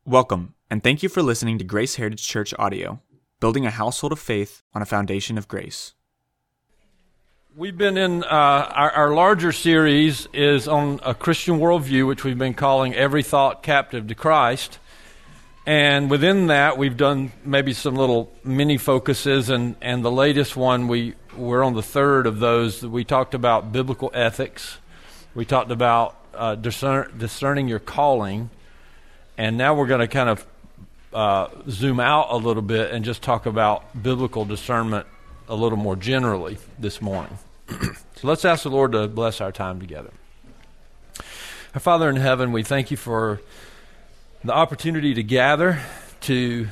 Welcome, and thank you for listening to Grace Heritage Church audio, building a household of faith on a foundation of grace. We've been in, our larger series is on a Christian worldview, which we've been calling Every Thought Captive to Christ. And within that, we've done maybe some little mini focuses, and the latest one, we're on the third of those. We talked about biblical ethics. We talked about discerning your calling. And now we're going to kind of zoom out a little bit and just talk about biblical discernment a little more generally this morning. So let's ask the Lord to bless our time together. Our Father in heaven, we thank you for the opportunity to gather, to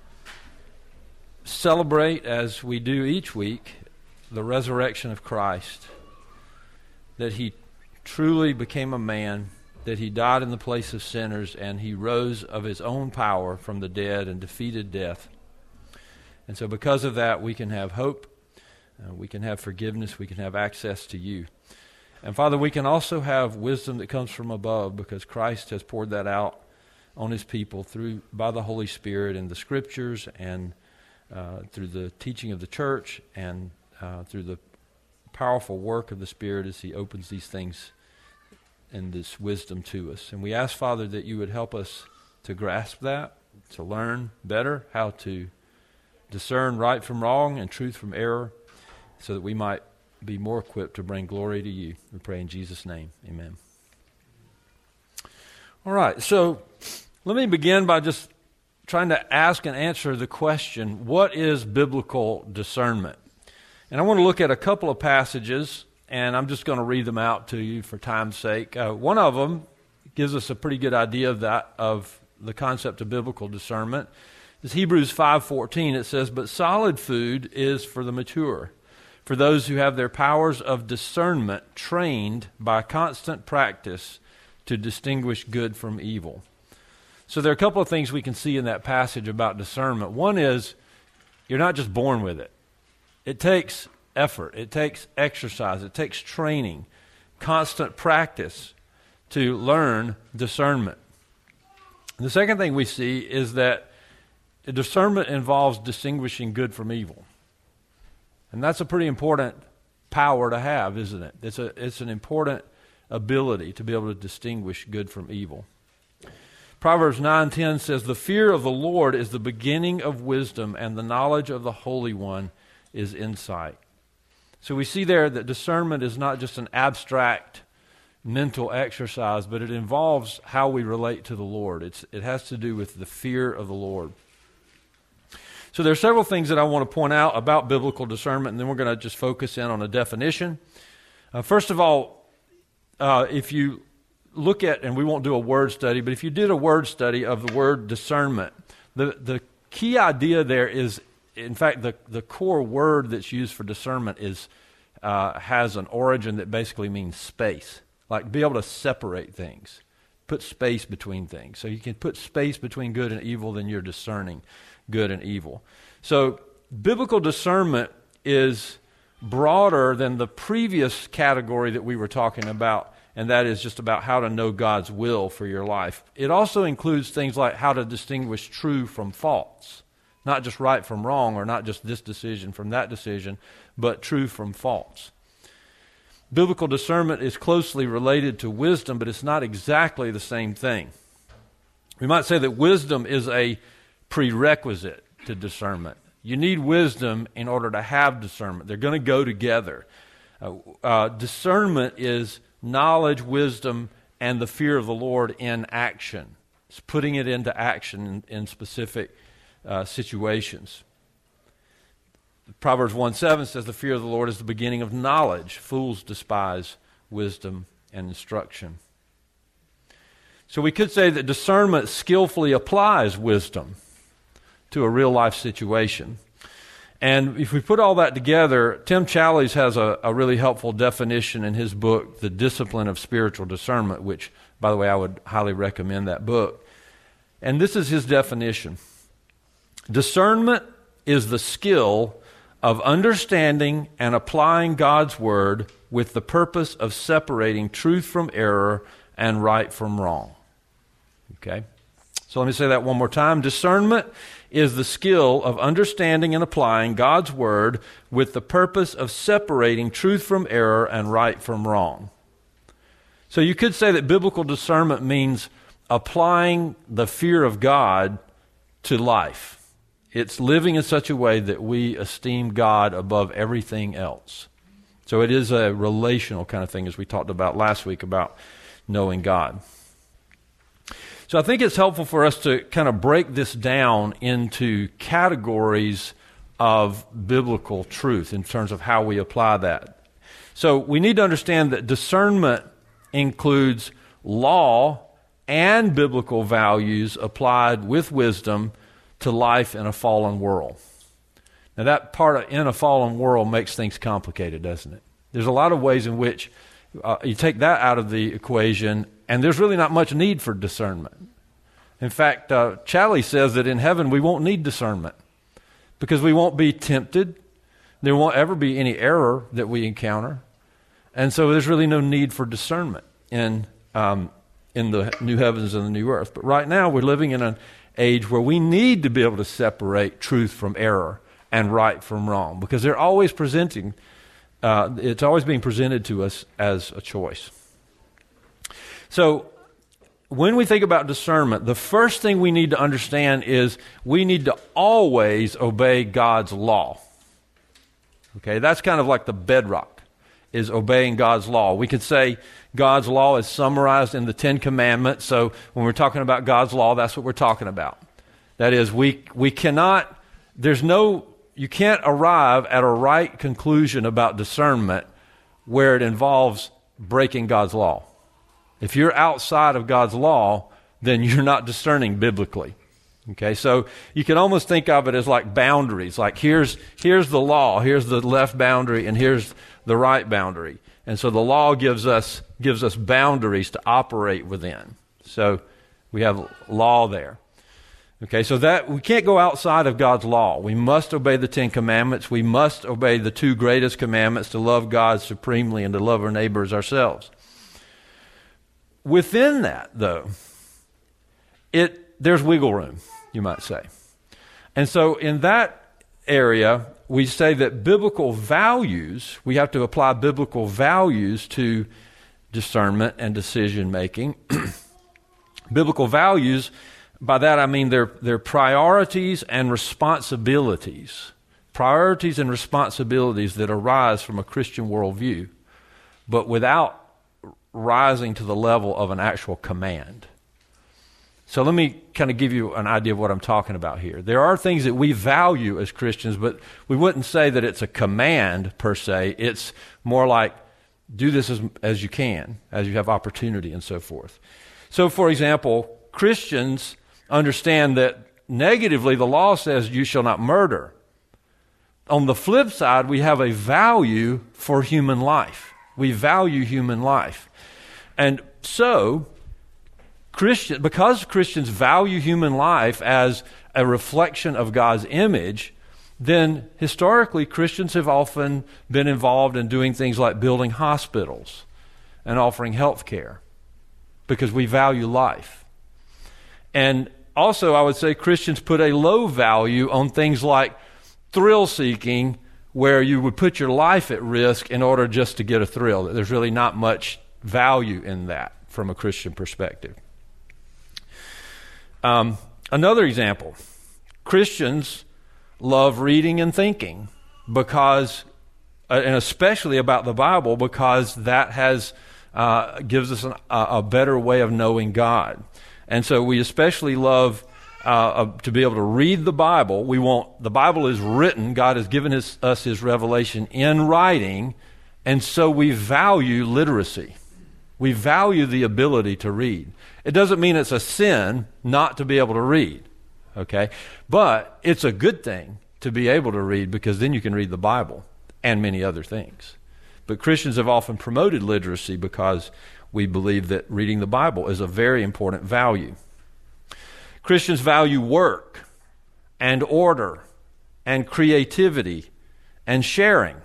celebrate, as we do each week, the resurrection of Christ, that he truly became a man, that he died in the place of sinners, and he rose of his own power from the dead and defeated death. And so because of that, we can have hope, we can have forgiveness, we can have access to you. And Father, we can also have wisdom that comes from above, because Christ has poured that out on his people by the Holy Spirit in the Scriptures, and through the teaching of the church, and through the powerful work of the Spirit as he opens these things and this wisdom to us. And we ask, Father, that you would help us to grasp that, to learn better how to discern right from wrong and truth from error, so that we might be more equipped to bring glory to you. We pray in Jesus' name. Amen. All right, so let me begin by just trying to ask and answer the question, what is biblical discernment? And I want to look at a couple of passages, and I'm just going to read them out to you for time's sake. One of them gives us a pretty good idea of the concept of biblical discernment. It's Hebrews 5:14. It says, "But solid food is for the mature, for those who have their powers of discernment trained by constant practice to distinguish good from evil." So there are a couple of things we can see in that passage about discernment. One is, you're not just born with it. It takes effort, it takes exercise, it takes training, constant practice to learn discernment. And the second thing we see is that discernment involves distinguishing good from evil. And that's a pretty important power to have, isn't it? It's an important ability to be able to distinguish good from evil. Proverbs 9:10 says, "The fear of the Lord is the beginning of wisdom, and the knowledge of the Holy One is insight." So we see there that discernment is not just an abstract mental exercise, but it involves how we relate to the Lord. It has to do with the fear of the Lord. So there are several things that I want to point out about biblical discernment, and then we're going to just focus in on a definition. First of all, if you look at, and we won't do a word study, but if you did a word study of the word discernment, the key idea there is, in fact, the core word that's used for discernment has an origin that basically means space, like be able to separate things, put space between things. So you can put space between good and evil, then you're discerning good and evil. So biblical discernment is broader than the previous category that we were talking about, and that is just about how to know God's will for your life. It also includes things like how to distinguish true from false. Not just right from wrong, or not just this decision from that decision, but true from false. Biblical discernment is closely related to wisdom, but it's not exactly the same thing. We might say that wisdom is a prerequisite to discernment. You need wisdom in order to have discernment. They're going to go together. Discernment is knowledge, wisdom, and the fear of the Lord in action. It's putting it into action in specific situations. Proverbs 1:7 says, "The fear of the Lord is the beginning of knowledge. Fools despise wisdom and instruction." So we could say that discernment skillfully applies wisdom to a real-life situation. And if we put all that together, Tim Challies has a really helpful definition in his book, The Discipline of Spiritual Discernment, which, by the way, I would highly recommend that book. And this is his definition. Discernment is the skill of understanding and applying God's word with the purpose of separating truth from error and right from wrong. Okay? So let me say that one more time. Discernment is the skill of understanding and applying God's word with the purpose of separating truth from error and right from wrong. So you could say that biblical discernment means applying the fear of God to life. It's living in such a way that we esteem God above everything else. So it is a relational kind of thing, as we talked about last week about knowing God. So I think it's helpful for us to kind of break this down into categories of biblical truth in terms of how we apply that. So we need to understand that discernment includes law and biblical values applied with wisdom to life in a fallen world. Now that part of in a fallen world makes things complicated, doesn't it? There's a lot of ways in which you take that out of the equation, and there's really not much need for discernment. In fact, Challie says that in heaven we won't need discernment because we won't be tempted. There won't ever be any error that we encounter. And so there's really no need for discernment in the new heavens and the new earth. But right now we're living in an age where we need to be able to separate truth from error and right from wrong because they're always presenting, it's always being presented to us as a choice. So when we think about discernment, the first thing we need to understand is we need to always obey God's law. Okay, that's kind of like the bedrock, is obeying God's law. We could say God's law is summarized in the Ten Commandments. So when we're talking about God's law, that's what we're talking about. That is, we cannot, you can't arrive at a right conclusion about discernment where it involves breaking God's law. If you're outside of God's law, then you're not discerning biblically. Okay, so you can almost think of it as like boundaries. Like here's the law, here's the left boundary, and here's the right boundary. And so the law gives us boundaries to operate within. So we have law there. Okay, so that we can't go outside of God's law. We must obey the Ten Commandments. We must obey the two greatest commandments, to love God supremely and to love our neighbors ourselves. Within that, though, there's wiggle room, you might say. And so in that area, we say that biblical values, we have to apply biblical values to discernment and decision making. Biblical values, by that I mean they're priorities and responsibilities. Priorities and responsibilities that arise from a Christian worldview, but without rising to the level of an actual command. So let me kind of give you an idea of what I'm talking about here. There are things that we value as Christians, but we wouldn't say that it's a command per se. It's more like do this as you can, as you have opportunity and so forth. So for example, Christians understand that negatively the law says you shall not murder. On the flip side, we have a value for human life. We value human life. And so, because Christians value human life as a reflection of God's image, then historically Christians have often been involved in doing things like building hospitals and offering health care because we value life. And also I would say Christians put a low value on things like thrill-seeking, where you would put your life at risk in order just to get a thrill. There's really not much value in that from a Christian perspective. Another example, Christians love reading and thinking because, and especially about the Bible, because that gives us a better way of knowing God. And so we especially love to be able to read the Bible. The Bible is written. God has given us His revelation in writing, and so we value literacy. We value the ability to read. It doesn't mean it's a sin not to be able to read, okay? But it's a good thing to be able to read because then you can read the Bible and many other things. But Christians have often promoted literacy because we believe that reading the Bible is a very important value. Christians value work and order and creativity and sharing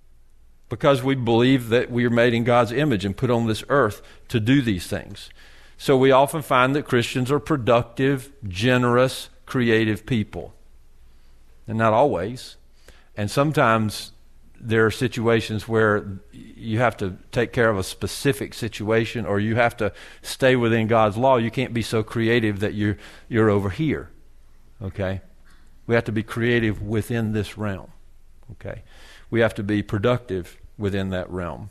because we believe that we are made in God's image and put on this earth to do these things. So we often find that Christians are productive, generous, creative people. And not always. And sometimes there are situations where you have to take care of a specific situation, or you have to stay within God's law. You can't be so creative that you're over here. Okay? We have to be creative within this realm. Okay? We have to be productive within that realm.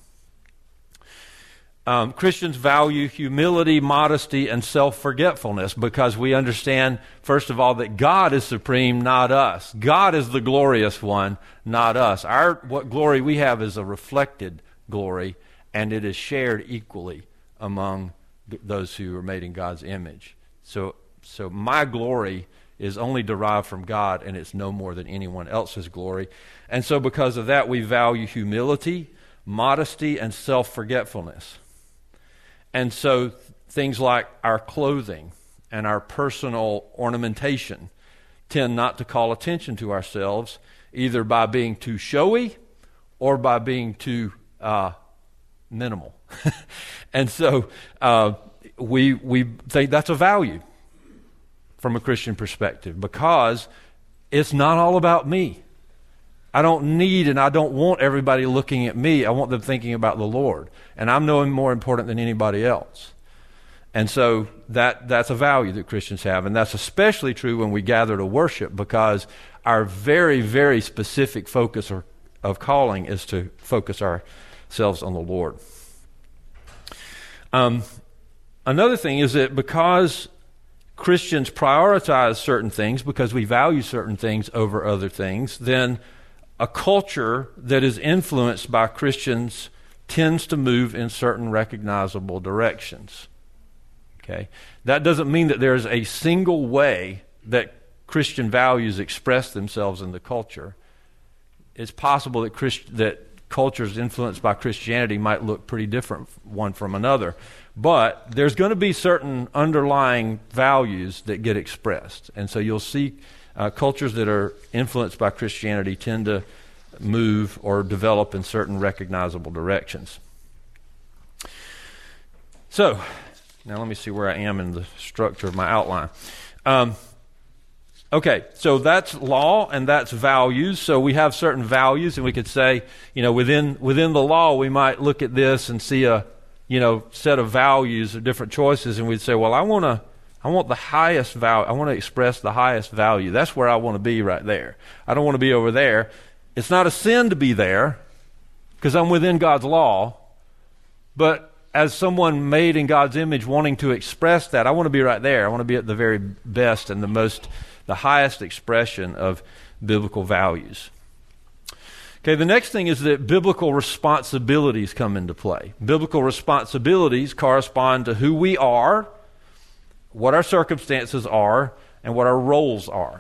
Christians value humility, modesty, and self-forgetfulness because we understand, first of all, that God is supreme, not us. God is the glorious one, not us. What glory we have is a reflected glory, and it is shared equally among those who are made in God's image. So my glory is only derived from God, and it's no more than anyone else's glory. And so because of that, we value humility, modesty, and self-forgetfulness. And so things like our clothing and our personal ornamentation tend not to call attention to ourselves, either by being too showy or by being too minimal. And so we think that's a value from a Christian perspective, because it's not all about me. I don't need and I don't want everybody looking at me. I want them thinking about the Lord. And I'm no more important than anybody else. And so that's a value that Christians have. And that's especially true when we gather to worship, because our very, very specific focus of calling is to focus ourselves on the Lord. Another thing is that because Christians prioritize certain things, because we value certain things over other things, then a culture that is influenced by Christians tends to move in certain recognizable directions. Okay? That doesn't mean that there's a single way that Christian values express themselves in the culture. It's possible that cultures influenced by Christianity might look pretty different one from another. But there's going to be certain underlying values that get expressed. And so you'll see cultures that are influenced by Christianity tend to move or develop in certain recognizable directions. So, now let me see where I am in the structure of my outline. Okay, so that's law and that's values. So we have certain values, and we could say, within the law, we might look at this and see a, set of values or different choices, and we'd say, well, I want the highest value. I want to express the highest value. That's where I want to be right there. I don't want to be over there. It's not a sin to be there because I'm within God's law. But as someone made in God's image wanting to express that, I want to be right there. I want to be at the very best and the highest expression of biblical values. Okay, the next thing is that biblical responsibilities come into play. Biblical responsibilities correspond to who we are, what our circumstances are, and what our roles are.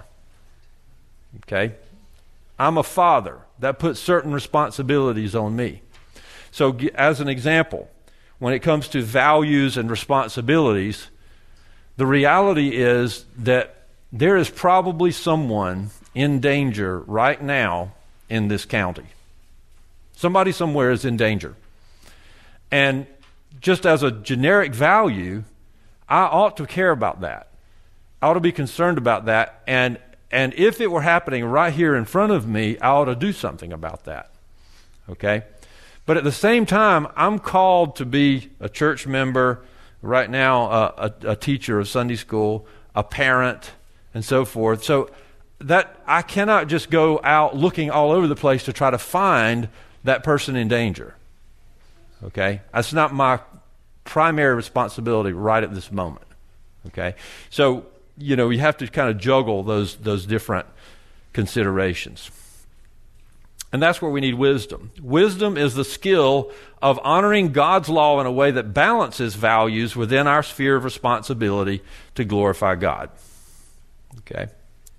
Okay? I'm a father. That puts certain responsibilities on me. So as an example, when it comes to values and responsibilities, the reality is that there is probably someone in danger right now in this county. Somebody somewhere is in danger. And just as a generic value, I ought to care about that. I ought to be concerned about that. And if it were happening right here in front of me, I ought to do something about that. Okay? But at the same time, I'm called to be a church member, right now a teacher of Sunday school, a parent, and so forth. So that I cannot just go out looking all over the place to try to find that person in danger. Okay? That's not my primary responsibility right at this moment. Okay? So, you have to kind of juggle those different considerations. And that's where we need wisdom. Wisdom is the skill of honoring God's law in a way that balances values within our sphere of responsibility to glorify God. Okay?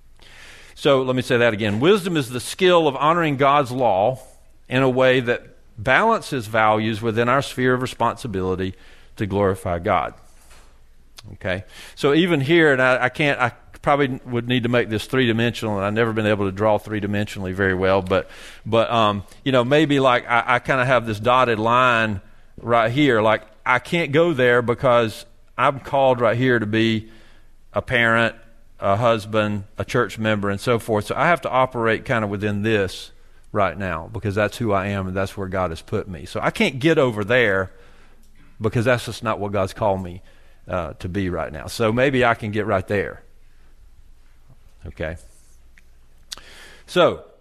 So let me say that again. Wisdom is the skill of honoring God's law in a way that balances values within our sphere of responsibility to glorify God. Okay? So even here, and I probably would need to make this three-dimensional, and I've never been able to draw three-dimensionally very well, but maybe like I kind of have this dotted line right here. Like I can't go there because I'm called right here to be a parent, a husband, a church member, and so forth. So I have to operate kind of within this right now because that's who I am and that's where God has put me. So I can't get over there because that's just not what God's called me to be right now. So maybe I can get right there. Okay. So,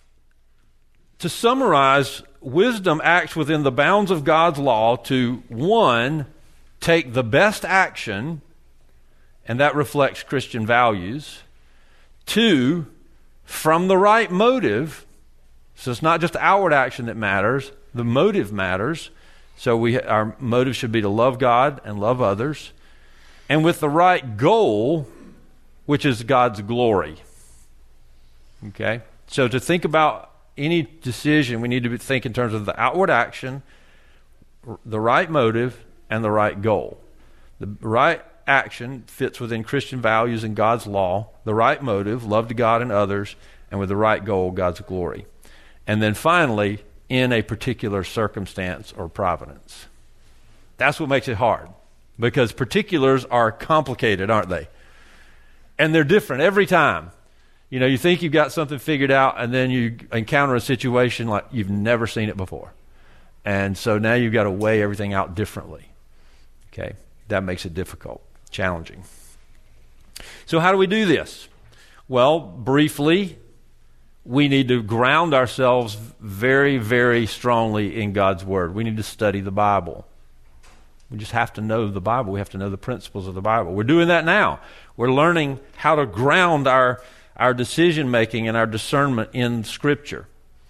to summarize, wisdom acts within the bounds of God's law to, 1, take the best action, and that reflects Christian values. 2, from the right motive. So it's not just outward action that matters, the motive matters. So our motive should be to love God and love others. And with the right goal, which is God's glory. Okay? So to think about any decision, we need to think in terms of the outward action, the right motive, and the right goal. The right action fits within Christian values and God's law. The right motive, love to God and others, and with the right goal, God's glory. And then finally, in a particular circumstance or providence. That's what makes it hard, because particulars are complicated, aren't they? And they're different every time. You know, you think you've got something figured out, and then you encounter a situation like you've never seen it before. And so now you've got to weigh everything out differently. Okay? That makes it difficult, challenging. So how do we do this? Well, briefly, we need to ground ourselves very, very strongly in God's Word. We need to study the Bible. We just have to know the Bible. We have to know the principles of the Bible. We're doing that now. We're learning how to ground our decision-making and our discernment in Scripture.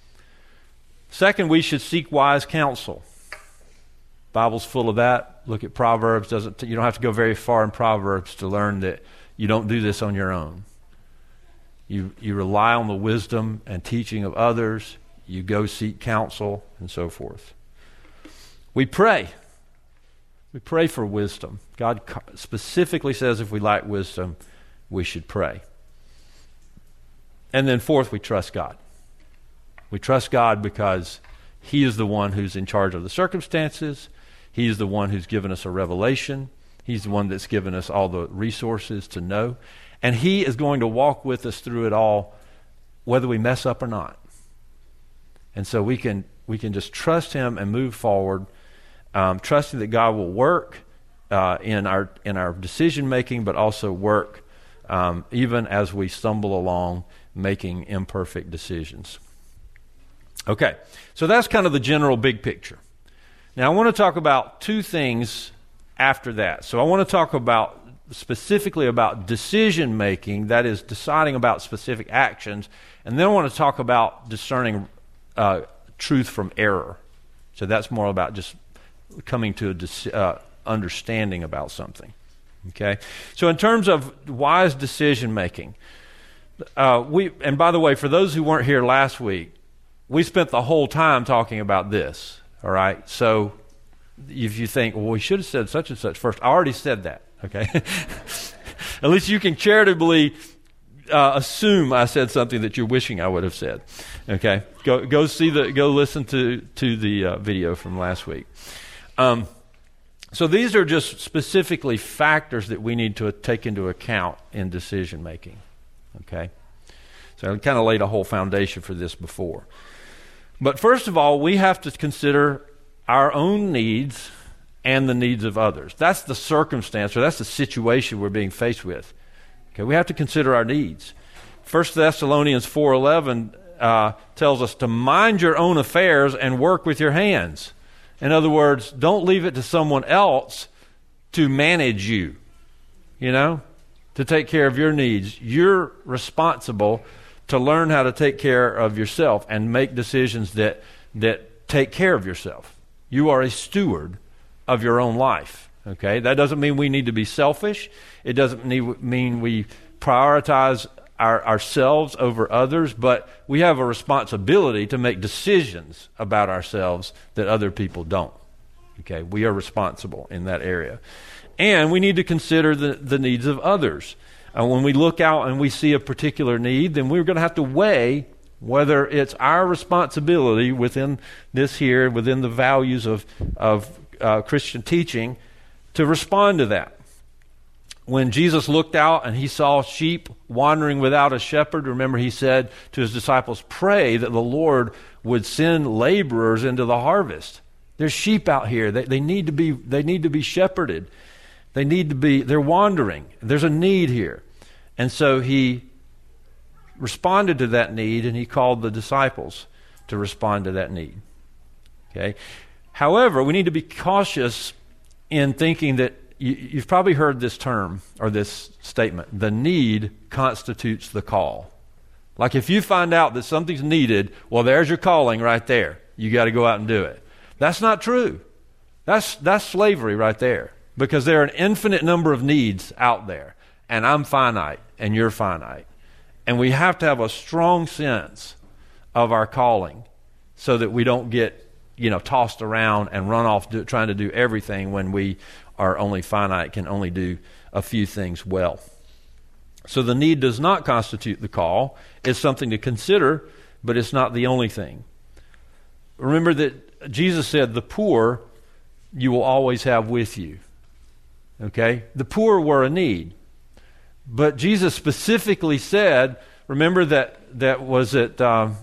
Second, we should seek wise counsel. Bible's full of that. Look at Proverbs. You don't have to go very far in Proverbs to learn that you don't do this on your own. You rely on the wisdom and teaching of others. You go seek counsel and so forth. We pray. We pray for wisdom. God specifically says if we lack wisdom, we should pray. And then fourth, we trust God. We trust God because He is the one who's in charge of the circumstances. He is the one who's given us a revelation. He's the one that's given us all the resources to know. And He is going to walk with us through it all, whether we mess up or not. And so we can just trust Him and move forward, trusting that God will work in our decision making, but also work even as we stumble along making imperfect decisions. Okay, so that's kind of the general big picture. Now I want to talk about two things after that. So I want to talk about specifically about decision making, that is deciding about specific actions, and then I want to talk about discerning truth from error. So that's more about just coming to a understanding about something. Okay, so in terms of wise decision making, and by the way, for those who weren't here last week, we spent the whole time talking about this. All right, so if you think, well, we should have said such and such first, I already said that. Okay, at least you can charitably assume I said something that you're wishing I would have said. Okay, go listen to the video from last week. So these are just specifically factors that we need to take into account in decision making. Okay, so I kind of laid a whole foundation for this before. But first of all, we have to consider our own needs and the needs of others. That's the circumstance, or that's the situation we're being faced with. Okay, we have to consider our needs. 1 Thessalonians 4:11 tells us to mind your own affairs and work with your hands. In other words, don't leave it to someone else to manage you, to take care of your needs. You're responsible to learn how to take care of yourself and make decisions that take care of yourself. You are a steward of your own life. Okay, that doesn't mean we need to be selfish. It doesn't mean we prioritize ourselves over others, but we have a responsibility to make decisions about ourselves that other people don't. Okay, we are responsible in that area. And we need to consider the needs of others. When we look out and we see a particular need, then we're going to have to weigh whether it's our responsibility within the values of Christian teaching, to respond to that. when Jesus looked out and he saw sheep wandering without a shepherd, remember he said to his disciples, pray that the Lord would send laborers into the harvest. There's sheep out here. They need to be shepherded. They're wandering. There's a need here. And so he responded to that need, and he called the disciples to respond to that need. Okay. However, we need to be cautious in thinking that you've probably heard this term or this statement, the need constitutes the call. Like if you find out that something's needed, well, there's your calling right there. You got to go out and do it. That's not true. That's slavery right there, because there are an infinite number of needs out there, and I'm finite and you're finite. And we have to have a strong sense of our calling so that we don't get, tossed around and run off trying to do everything when we are only finite, can only do a few things well. So the need does not constitute the call. It's something to consider, but it's not the only thing. Remember that Jesus said, the poor you will always have with you. Okay? The poor were a need. But Jesus specifically said, remember that was it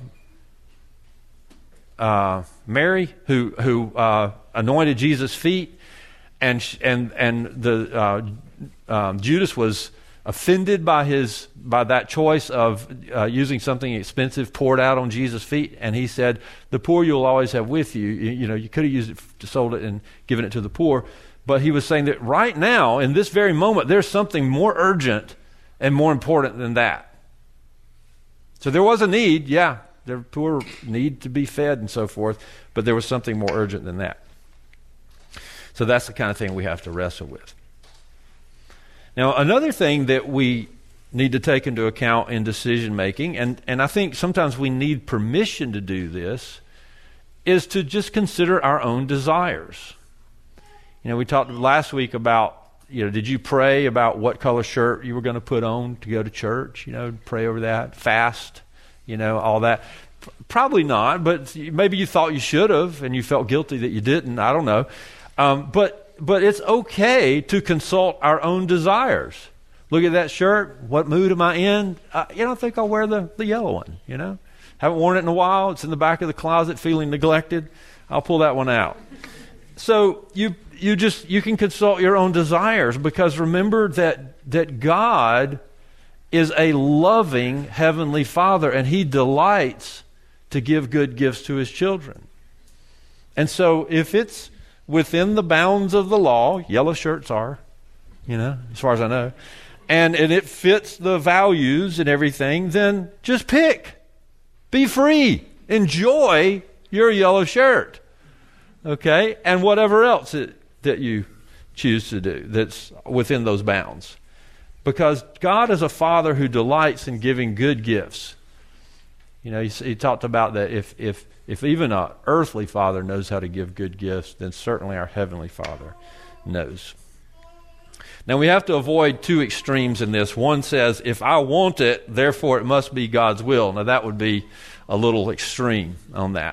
Mary who anointed Jesus' feet, and the Judas was offended by that choice of using something expensive poured out on Jesus' feet, and he said, "The poor you'll always have with you." You could have used it, sold it, and given it to the poor, but he was saying that right now, in this very moment, there's something more urgent and more important than that. So there was a need, yeah. The poor need to be fed and so forth, but there was something more urgent than that. So that's the kind of thing we have to wrestle with. Now, another thing that we need to take into account in decision making, and I think sometimes we need permission to do this, is to just consider our own desires. We talked last week about, did you pray about what color shirt you were going to put on to go to church? Pray over that, fast, all that. Probably not, but maybe you thought you should have and you felt guilty that you didn't. I don't know. But it's okay to consult our own desires. Look at that shirt. What mood am I in? I think I'll wear the yellow one, Haven't worn it in a while. It's in the back of the closet feeling neglected. I'll pull that one out. So you can consult your own desires, because remember that God is a loving Heavenly Father, and He delights to give good gifts to His children. And so if it's within the bounds of the law, yellow shirts are, as far as I know, and it fits the values and everything, then just pick. Be free. Enjoy your yellow shirt. Okay? And whatever else that you choose to do that's within those bounds. Because God is a Father who delights in giving good gifts. He talked about that if even an earthly father knows how to give good gifts, then certainly our Heavenly Father knows. Now we have to avoid two extremes in this. One says, if I want it, therefore it must be God's will. Now that would be a little extreme on that.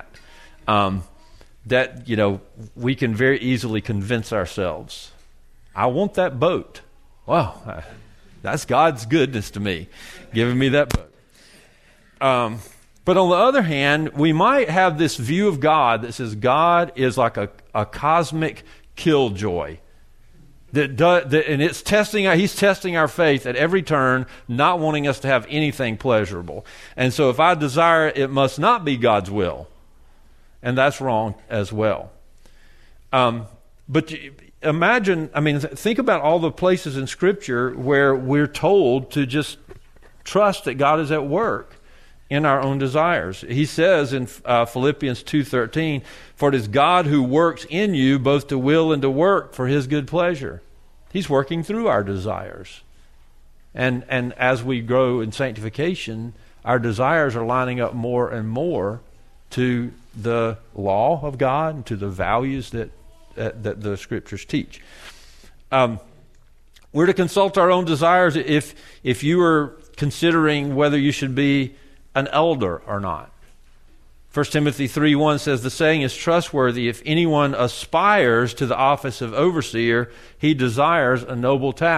We can very easily convince ourselves, I want that boat. Wow, that's God's goodness to me, giving me that boat. But on the other hand, we might have this view of God that says God is like a cosmic killjoy. And it's He's testing our faith at every turn, not wanting us to have anything pleasurable. And so if I desire it, must not be God's will. And that's wrong as well. But think about all the places in Scripture where we're told to just trust that God is at work in our own desires. He says in Philippians 2:13, "For it is God who works in you both to will and to work for His good pleasure." He's working through our desires. And as we grow in sanctification, our desires are lining up more and more to the law of God and to the values that the Scriptures teach. We're to consult our own desires if you are considering whether you should be an elder or not. 1 Timothy 3:1 says, "The saying is trustworthy. If anyone aspires to the office of overseer, he desires a noble task."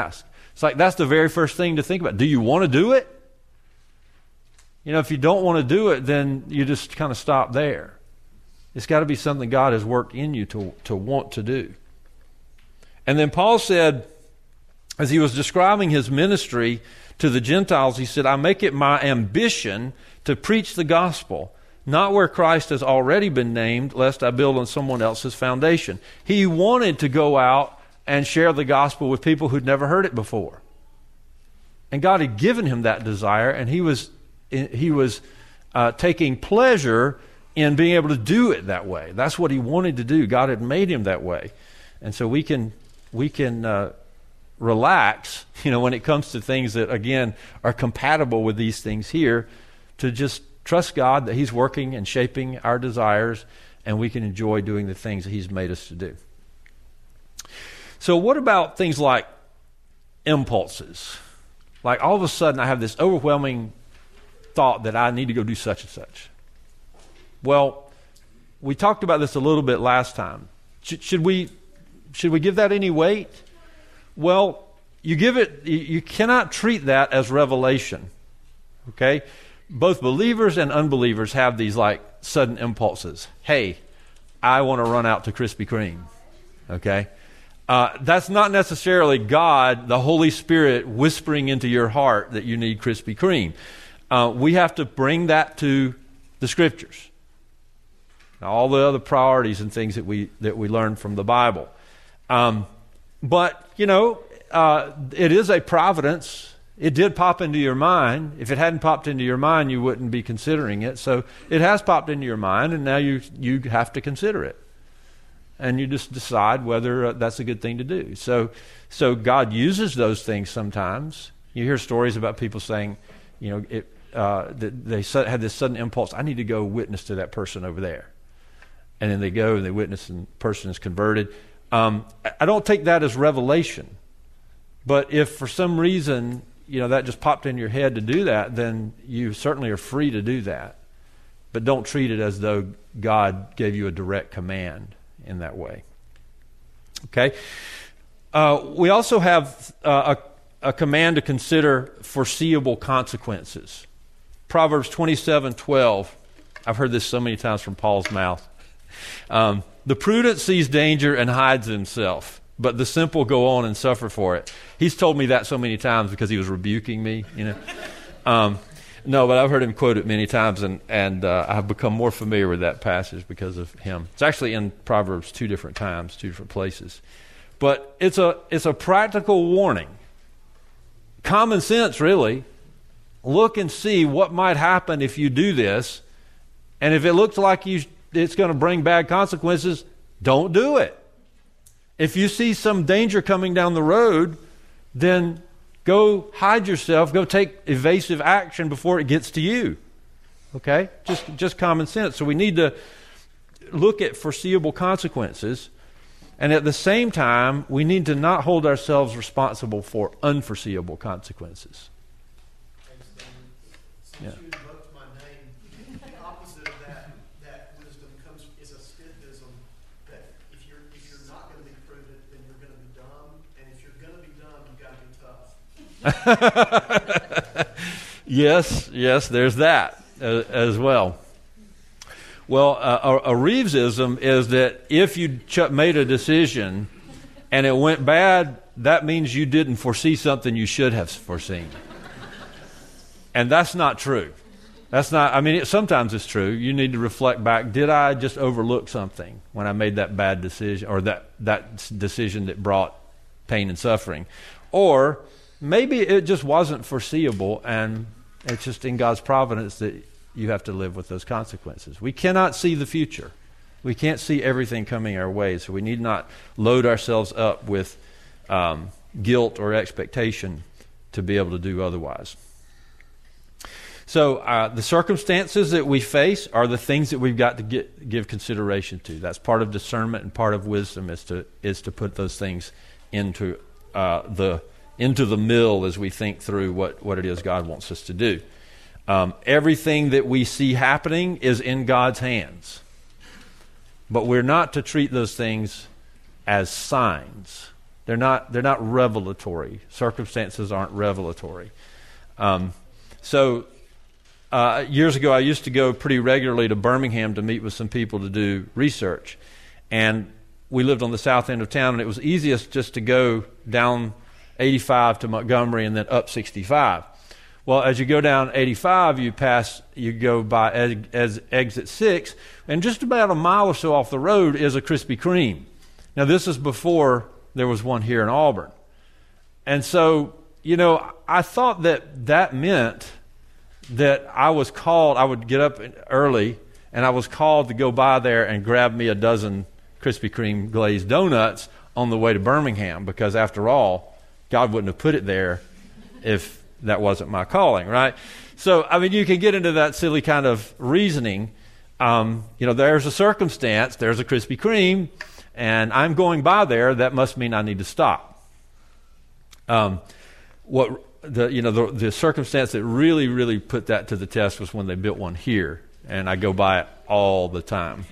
It's like that's the very first thing to think about. Do you want to do it? You know, if you don't want to do it, then you just kind of stop there. It's got to be something God has worked in you to want to do. And then Paul said, as he was describing his ministry to the Gentiles, he said, I make it my ambition to preach the gospel, not where Christ has already been named, lest I build on someone else's foundation. He wanted to go out and share the gospel with people who'd never heard it before. And God had given him that desire, and he was taking pleasure in being able to do it that way. That's what he wanted to do. God had made him that way. And so we can relax, when it comes to things that, again, are compatible with these things here, to just trust God that he's working and shaping our desires, and we can enjoy doing the things that he's made us to do. So what about things like impulses? Like all of a sudden I have this overwhelming thought that I need to go do such and such. Well, we talked about this a little bit last time. Should we give that any weight? Well, you cannot treat that as revelation. Okay? Both believers and unbelievers have these like sudden impulses. Hey, I want to run out to Krispy Kreme. Okay? That's not necessarily God, the Holy Spirit, whispering into your heart that you need Krispy Kreme. We have to bring that to the Scriptures. Now, all the other priorities and things that we learn from the Bible. But, it is a providence. It did pop into your mind. If it hadn't popped into your mind, you wouldn't be considering it. So it has popped into your mind, and now you have to consider it. And you just decide whether that's a good thing to do. So God uses those things sometimes. You hear stories about people saying, they had this sudden impulse, I need to go witness to that person over there. And then they go and they witness and the person is converted. I don't take that as revelation. But if for some reason, that just popped in your head to do that, then you certainly are free to do that. But don't treat it as though God gave you a direct command in that way. Okay? We also have a command to consider foreseeable consequences. Proverbs 27:12. I've heard this so many times from Paul's mouth. The prudent sees danger and hides himself, but the simple go on and suffer for it. He's told me that so many times because he was rebuking me, No, but I've heard him quote it many times, and I've become more familiar with that passage because of him. It's actually in Proverbs 2 different times, 2 different places. But it's a practical warning. Common sense, really. Look and see what might happen if you do this, and if it looks like it's going to bring bad consequences, don't do it. If you see some danger coming down the road, then go hide yourself. Go take evasive action before it gets to you. Okay? Just common sense. So we need to look at foreseeable consequences. And at the same time, we need to not hold ourselves responsible for unforeseeable consequences. Since you invoked my name, the opposite of that wisdom is a skepticism that if you're not going to be prudent, then you're going to be dumb. And if you're going to be dumb, you've got to be tough. Yes, there's that as well. Well, a Reevesism is that if you made a decision and it went bad, that means you didn't foresee something you should have foreseen. And that's not true. Sometimes it's true. You need to reflect back. Did I just overlook something when I made that bad decision, or that decision that brought pain and suffering? Or maybe it just wasn't foreseeable, and it's just in God's providence that you have to live with those consequences. We cannot see the future. We can't see everything coming our way, so we need not load ourselves up with guilt or expectation to be able to do otherwise. So the circumstances that we face are the things that we've got to give consideration to. That's part of discernment, and part of wisdom is to put those things into the mill as we think through what it is God wants us to do. Everything that we see happening is in God's hands. But we're not to treat those things as signs. They're not revelatory. Circumstances aren't revelatory. Years ago, I used to go pretty regularly to Birmingham to meet with some people to do research. And we lived on the south end of town, and it was easiest just to go down 85 to Montgomery and then up 65. Well, as you go down 85, you go by as exit 6, and just about a mile or so off the road is a Krispy Kreme. Now, this is before there was one here in Auburn. And so, I thought that meant that I would get up early, and I was called to go by there and grab me a dozen Krispy Kreme glazed donuts on the way to Birmingham, because after all, God wouldn't have put it there if that wasn't my calling, right? So, you can get into that silly kind of reasoning. There's a circumstance, there's a Krispy Kreme, and I'm going by there, that must mean I need to stop. The circumstance that really, really put that to the test was when they built one here, and I go by it all the time.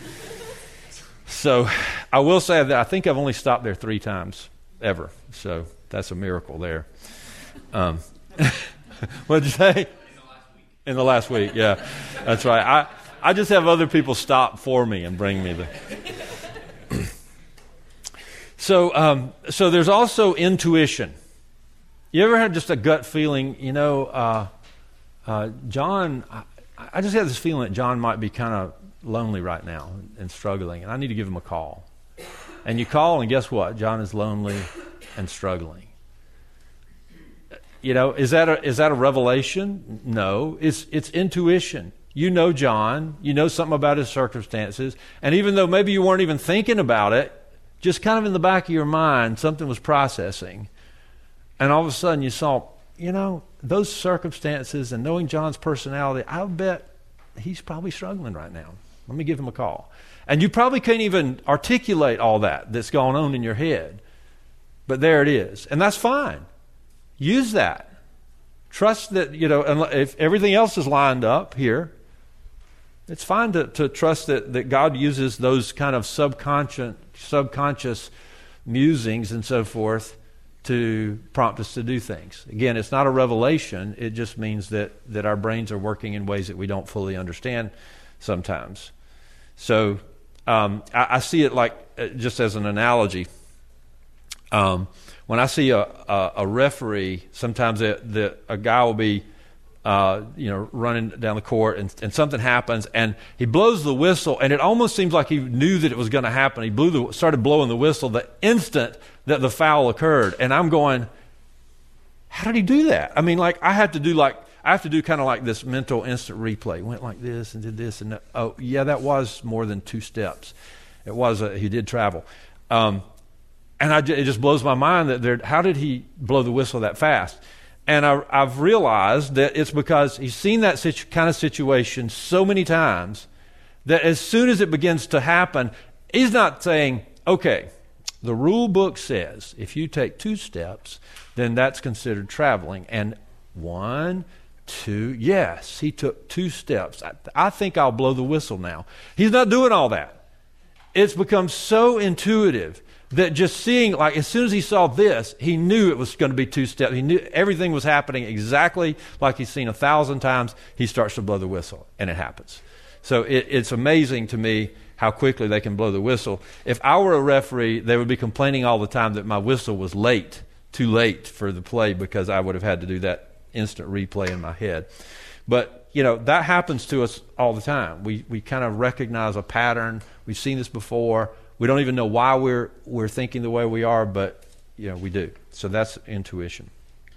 So I will say that I think I've only stopped there 3 times ever. So that's a miracle there. What did you say? In the last week, yeah. That's right. I just have other people stop for me and bring me the... So there's also intuition. You ever had just a gut feeling, John, I just have this feeling that John might be kind of lonely right now and struggling, and I need to give him a call. And you call, and guess what? John is lonely and struggling. Is that a revelation? No, it's intuition. You know John, you know something about his circumstances, and even though maybe you weren't even thinking about it, just kind of in the back of your mind, something was processing. And all of a sudden you saw, those circumstances, and knowing John's personality, I bet he's probably struggling right now. Let me give him a call. And you probably can't even articulate all that's going on in your head. But there it is. And that's fine. Use that. Trust that, if everything else is lined up here, it's fine to trust that God uses those kind of subconscious musings and so forth to prompt us to do things. Again, it's not a revelation. It just means that our brains are working in ways that we don't fully understand sometimes. So I see it like, just as an analogy, when I see a referee, sometimes a guy will be running down the court, and something happens, and he blows the whistle, and it almost seems like he knew that it was going to happen. He started blowing the whistle the instant that the foul occurred, and I'm going, how did he do that? I have to do kind of like this mental instant replay. Went like this and did this, and that was more than 2 steps. It was he did travel, and it just blows my mind that how did he blow the whistle that fast? And I've realized that it's because he's seen that kind of situation so many times that as soon as it begins to happen, he's not saying, okay, the rule book says if you take 2 steps, then that's considered traveling. And 1, 2, yes, he took 2 steps. I think I'll blow the whistle now. He's not doing all that. It's become so intuitive that just seeing, as soon as he saw this, he knew it was going to be 2 steps. He knew everything was happening exactly like he's seen 1,000 times. He starts to blow the whistle, and it happens. So it's amazing to me how quickly they can blow the whistle. If I were a referee, they would be complaining all the time that my whistle was too late for the play, because I would have had to do that instant replay in my head. But, that happens to us all the time. We kind of recognize a pattern. We've seen this before. We don't even know why we're thinking the way we are, but we do. So that's intuition.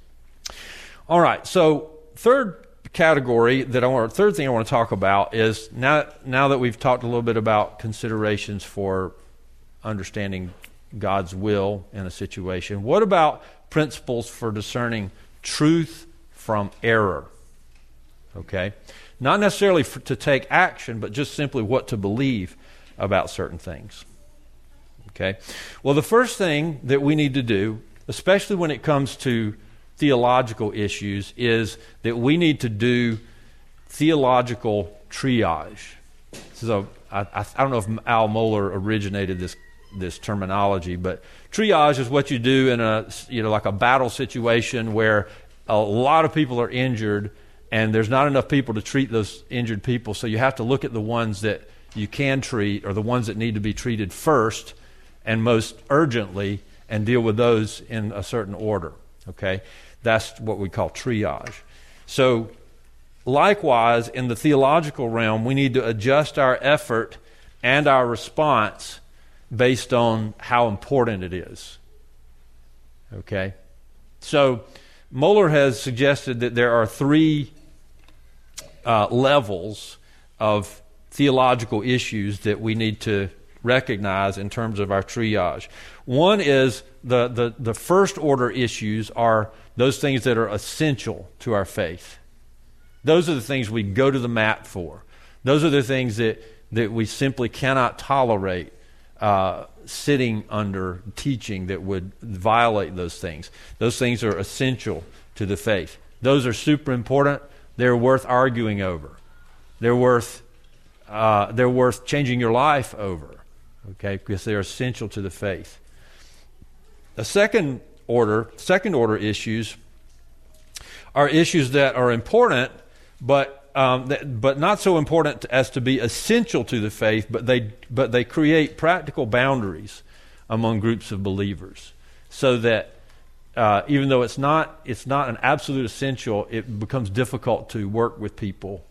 All right. So third thing I want to talk about is now that we've talked a little bit about considerations for understanding God's will in a situation. What about principles for discerning truth from error? Okay, not necessarily to take action, but just simply what to believe about certain things. Okay, well, the first thing that we need to do, especially when it comes to theological issues, is that we need to do theological triage. So I don't know if Al Mohler originated this this terminology, but triage is what you do in a, like a battle situation where a lot of people are injured and there's not enough people to treat those injured people, so you have to look at the ones that you can treat or the ones that need to be treated first and most urgently and deal with those in a certain order, okay? That's what we call triage. So likewise, in the theological realm, we need to adjust our effort and our response based on how important it is. Okay? So Mohler has suggested that there are three levels of theological issues that we need to recognize in terms of our triage. One is the first order issues are those things that are essential to our faith. Those are the things we go to the mat for. Those are the things that we simply cannot tolerate sitting under teaching that would violate those things. Those things are essential to the faith. Those are super important. They're worth arguing over. They're worth changing your life over, okay, because they're essential to the faith. The second order issues are issues that are important, but not so important as to be essential to the faith, but they create practical boundaries among groups of believers, so that even though it's not an absolute essential, it becomes difficult to work with people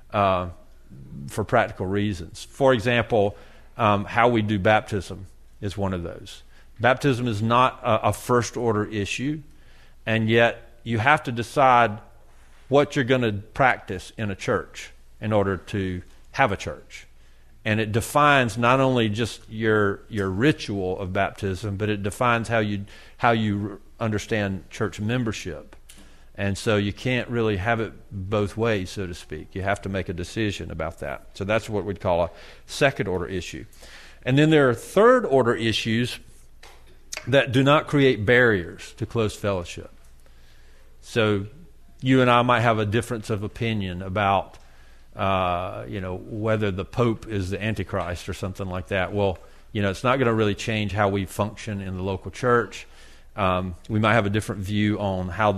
for practical reasons. For example, how we do baptism is one of those. Baptism is not a first order issue, and yet you have to decide what you're going to practice in a church in order to have a church. And it defines not only just your ritual of baptism, but it defines how you understand church membership. And so you can't really have it both ways, so to speak. You have to make a decision about that. So that's what we'd call a second order issue. And then there are third order issues that do not create barriers to close fellowship. So you and I might have a difference of opinion about whether the Pope is the Antichrist or something like that. Well, it's not going to really change how we function in the local church. We might have a different view on how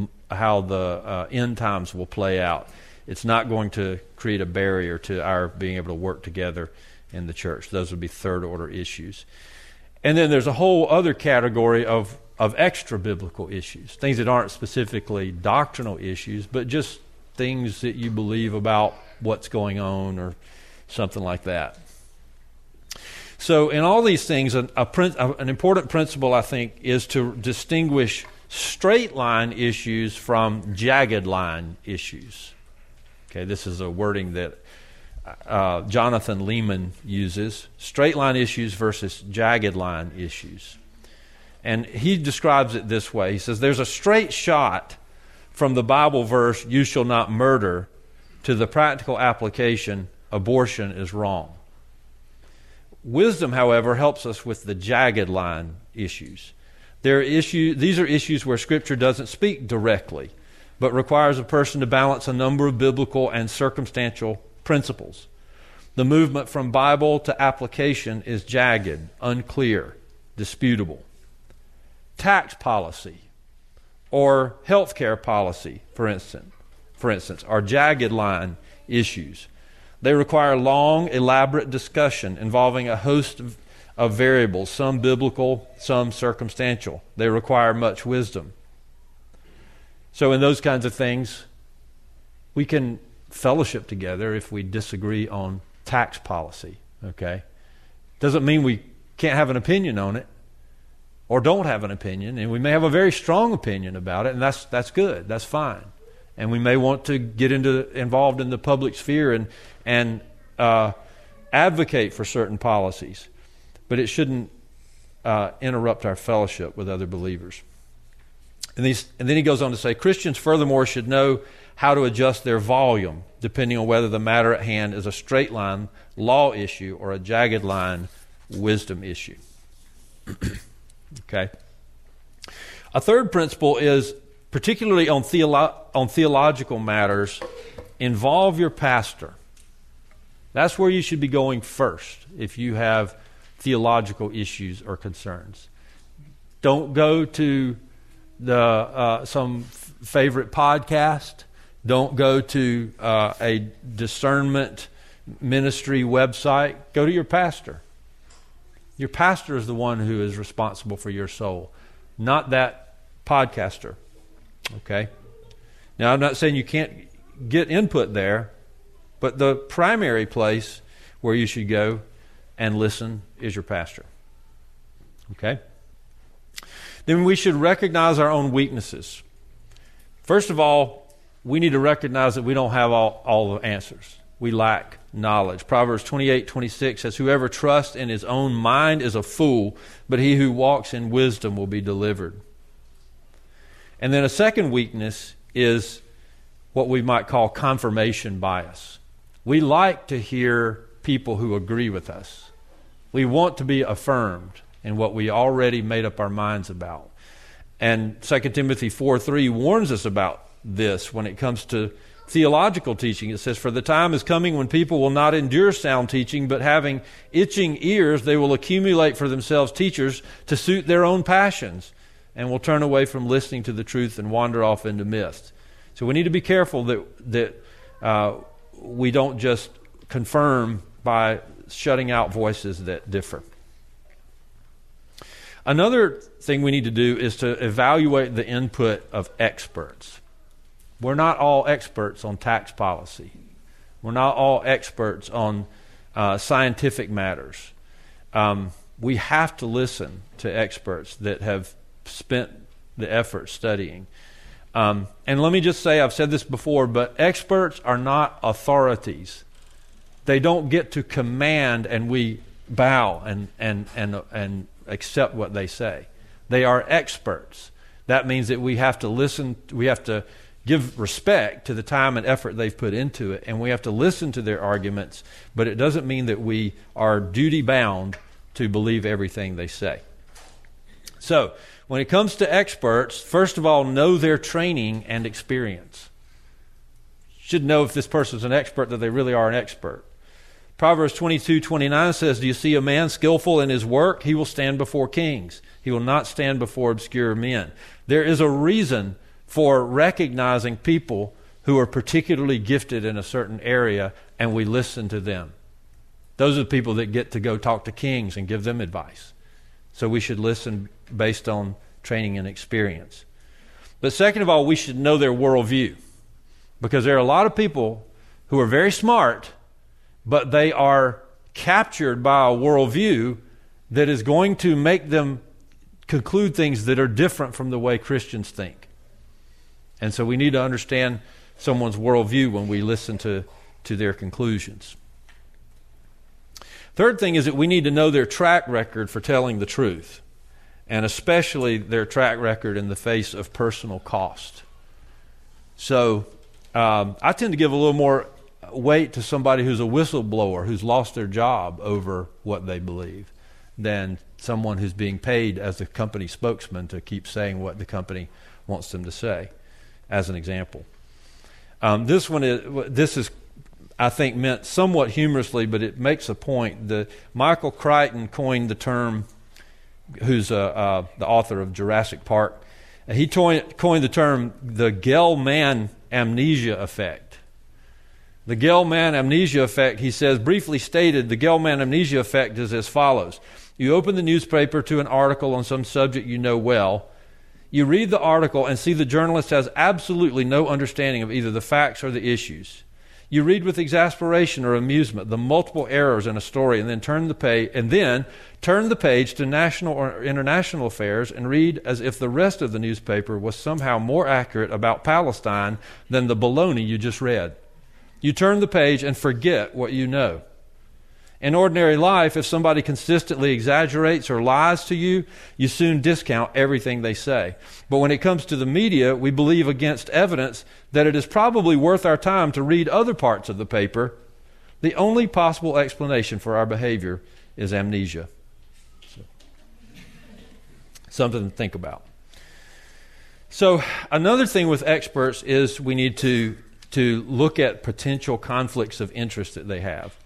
the end times will play out. It's not going to create a barrier to our being able to work together in the church. Those would be third order issues. And then there's a whole other category of extra biblical issues, things that aren't specifically doctrinal issues, but just things that you believe about what's going on or something like that. So in all these things, an important principle, I think, is to distinguish straight line issues from jagged line issues. Okay, this is a wording that Jonathan Leeman uses, straight line issues versus jagged line issues. And he describes it this way. He says, there's a straight shot from the Bible verse, you shall not murder, to the practical application, abortion is wrong. Wisdom, however, helps us with the jagged line issues. These are issues where Scripture doesn't speak directly, but requires a person to balance a number of biblical and circumstantial principles. The movement from Bible to application is jagged, unclear, disputable. Tax policy or healthcare policy, for instance, are jagged line issues. They require long, elaborate discussion involving a host of variables, some biblical, some circumstantial. They require much wisdom. So in those kinds of things, we can fellowship together if we disagree on tax policy, okay? Doesn't mean we can't have an opinion on it or don't have an opinion, and we may have a very strong opinion about it, and that's good, that's fine. And we may want to get involved in the public sphere and advocate for certain policies, but it shouldn't interrupt our fellowship with other believers. And then he goes on to say, Christians furthermore should know how to adjust their volume depending on whether the matter at hand is a straight line law issue or a jagged line wisdom issue. Okay. A third principle is, particularly on theological matters, involve your pastor. That's where you should be going first if you have theological issues or concerns. Don't go to the some favorite podcast. Don't go to a discernment ministry website. Go to your pastor. Your pastor is the one who is responsible for your soul, not that podcaster. Okay? Now, I'm not saying you can't get input there, but the primary place where you should go and listen is your pastor. Okay? Then we should recognize our own weaknesses. First of all, we need to recognize that we don't have all the answers. We lack knowledge. Proverbs 28:26 says, "Whoever trusts in his own mind is a fool, but he who walks in wisdom will be delivered." And then a second weakness is what we might call confirmation bias. We like to hear people who agree with us. We want to be affirmed in what we already made up our minds about. And 2 Timothy 4:3 warns us about this when it comes to theological teaching. It says, "For the time is coming when people will not endure sound teaching, but having itching ears, they will accumulate for themselves teachers to suit their own passions, and will turn away from listening to the truth and wander off into myths." So we need to be careful that we don't just confirm by shutting out voices that differ. Another thing we need to do is to evaluate the input of experts. We're not all experts on tax policy. We're not all experts on scientific matters. We have to listen to experts that have spent the effort studying. And let me just say, I've said this before, but experts are not authorities. They don't get to command and we bow and accept what they say. They are experts. That means that we have to listen, we have to give respect to the time and effort they've put into it, and we have to listen to their arguments, but it doesn't mean that we are duty-bound to believe everything they say. So, when it comes to experts, first of all, know their training and experience. You should know if this person's an expert that they really are an expert. Proverbs 22:29 says, "Do you see a man skillful in his work? He will stand before kings. He will not stand before obscure men." There is a reason for recognizing people who are particularly gifted in a certain area, and we listen to them. Those are the people that get to go talk to kings and give them advice. So we should listen based on training and experience. But second of all, we should know their worldview, because there are a lot of people who are very smart, but they are captured by a worldview that is going to make them conclude things that are different from the way Christians think. And so we need to understand someone's worldview when we listen to their conclusions. Third thing is that we need to know their track record for telling the truth, and especially their track record in the face of personal cost. So I tend to give a little more weight to somebody who's a whistleblower, who's lost their job over what they believe, than someone who's being paid as the company spokesman to keep saying what the company wants them to say, as an example. This is, I think, meant somewhat humorously, but it makes a point. Michael Crichton coined the term, who's the author of Jurassic Park. He coined the term the Gell-Mann amnesia effect. The Gell-Mann amnesia effect, he says, briefly stated, the Gell-Mann amnesia effect is as follows. You open the newspaper to an article on some subject you know well. You read the article and see the journalist has absolutely no understanding of either the facts or the issues. You read with exasperation or amusement the multiple errors in a story, and then turn the page to national or international affairs and read as if the rest of the newspaper was somehow more accurate about Palestine than the baloney you just read. You turn the page and forget what you know. In ordinary life, if somebody consistently exaggerates or lies to you, you soon discount everything they say. But when it comes to the media, we believe against evidence that it is probably worth our time to read other parts of the paper. The only possible explanation for our behavior is amnesia. Something to think about. So another thing with experts is we need to look at potential conflicts of interest that they have.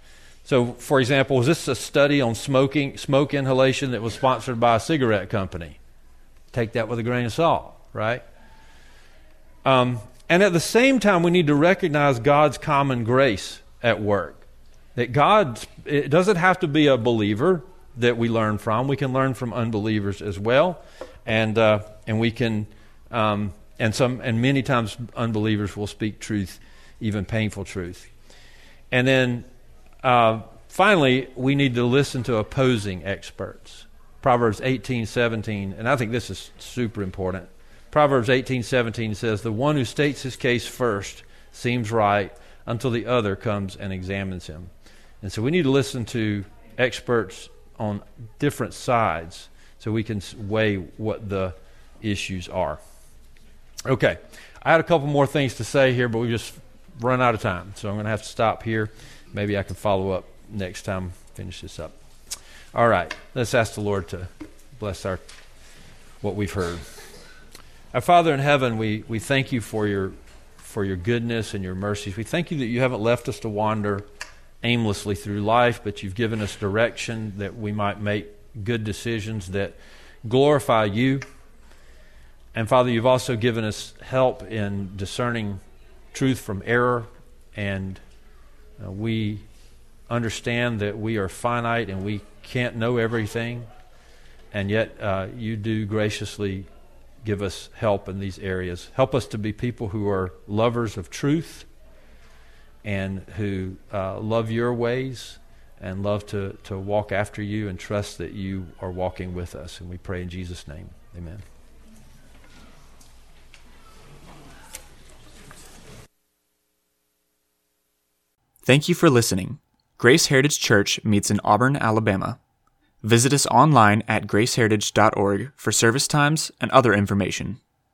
So, for example, was this a study on smoke inhalation that was sponsored by a cigarette company? Take that with a grain of salt, right? And at the same time, we need to recognize God's common grace at work. That it doesn't have to be a believer that we learn from. We can learn from unbelievers as well, and we can, and many times unbelievers will speak truth, even painful truth. And then finally, we need to listen to opposing experts. Proverbs 18:17, and I think this is super important. Proverbs 18:17 says, "The one who states his case first seems right until the other comes and examines him." And so we need to listen to experts on different sides so we can weigh what the issues are. Okay, I had a couple more things to say here, but we just run out of time. So I'm going to have to stop here. Maybe I can follow up next time, finish this up. All right, let's ask the Lord to bless what we've heard. Our Father in heaven, we thank you for your goodness and your mercies. We thank you that you haven't left us to wander aimlessly through life, but you've given us direction that we might make good decisions that glorify you. And Father, you've also given us help in discerning truth from error, and we understand that we are finite and we can't know everything, and yet you do graciously give us help in these areas. Help us to be people who are lovers of truth and who love your ways and love to walk after you and trust that you are walking with us. And we pray in Jesus' name. Amen. Thank you for listening. Grace Heritage Church meets in Auburn, Alabama. Visit us online at graceheritage.org for service times and other information.